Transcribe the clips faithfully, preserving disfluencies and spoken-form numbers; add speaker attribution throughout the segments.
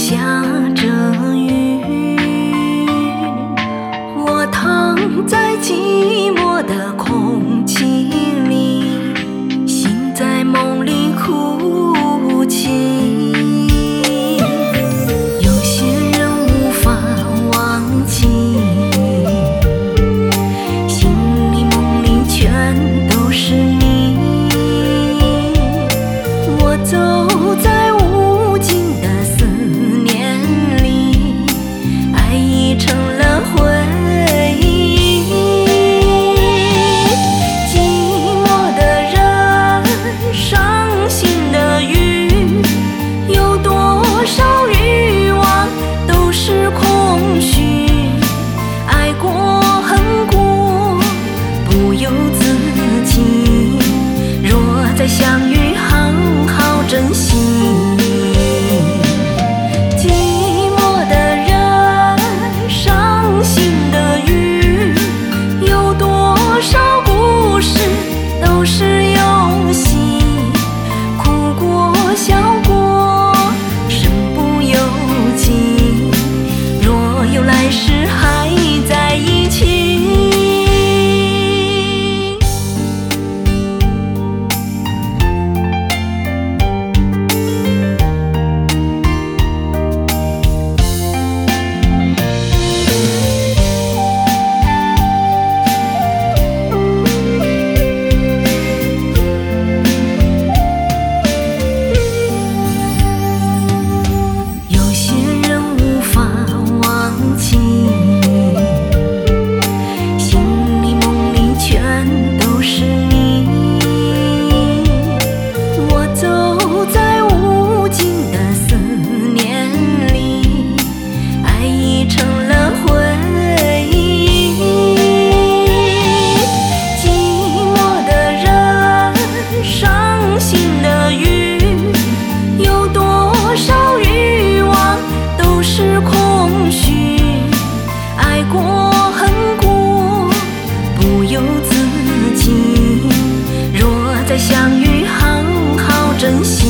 Speaker 1: 下着雨，我躺在寂寞的空气里，心在梦里哭泣。有些人无法忘记，心里梦里全都是你。我走在无尽的思念里，爱已成了回忆。寂寞的人，伤心的雨，有多少欲望都是空虚。爱过恨过，不由自己。若再相遇，好好珍惜。寂寞的人，伤心的雨，有多少故事都是游戏。哭过笑过，身不由己。若有来世，还在一起。有些人无法忘记，心里梦里全都是你。我走在无尽的思念里，爱已成了回忆。寂寞的人，伤心的雨，有多少欲望都是空虚。爱过恨过，不由自己。若再相遇，好好珍惜。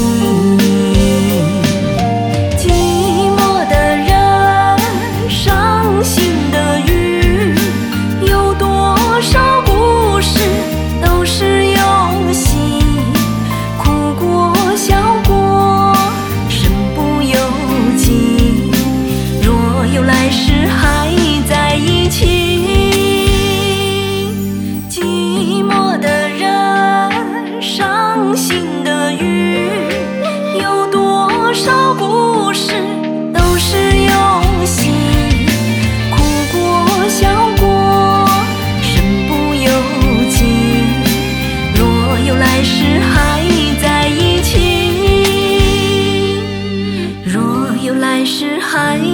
Speaker 1: 寂寞的人，伤心的雨，有多少故事都是游戏。哭过笑过，身不由己。若有来世，还在一起。寂寞的人，伤心的雨，有多少故事都是游戏。哭过笑过，身不由己。若有来世，还在一起。若有来世，还